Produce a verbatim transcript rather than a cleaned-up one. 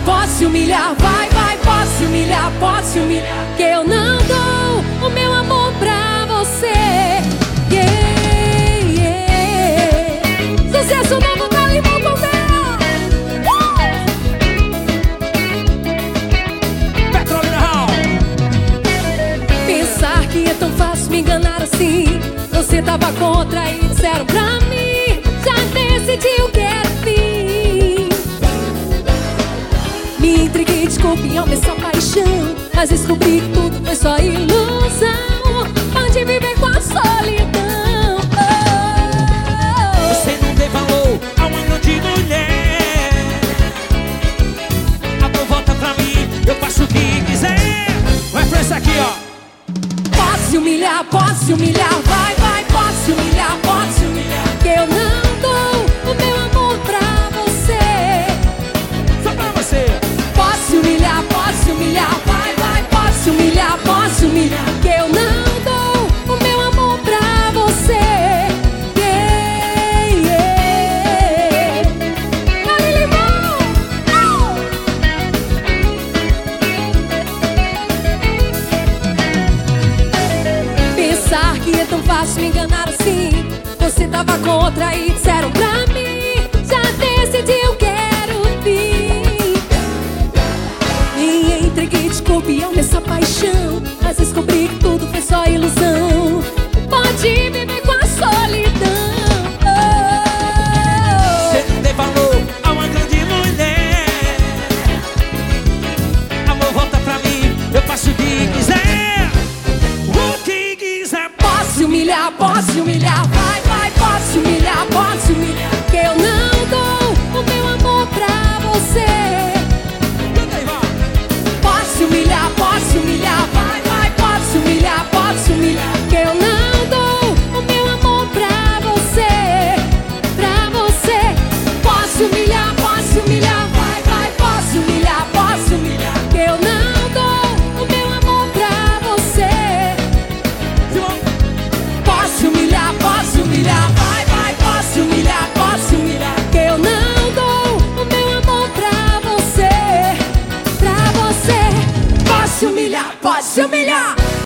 pode se humilhar, vai, vai, pode se humilhar, pode se humilhar, que eu não dou o meu amor pra você. Yeah, yeah. Sucesso novo da Limão com Deus. Petrolina Hall. Pensar que é tão fácil me enganar assim. Você tava contra e disseram pra mim, já decidiu que era fim. Me entreguei, desculpe, ao essa paixão, mas descobri que tudo foi só ilusão. Pode viver com a solidão. Oh. Você não dê valor a uma grande mulher. Amor, volta pra mim, eu faço o que quiser. Vai pra essa aqui, ó. Pode se humilhar, pode se humilhar,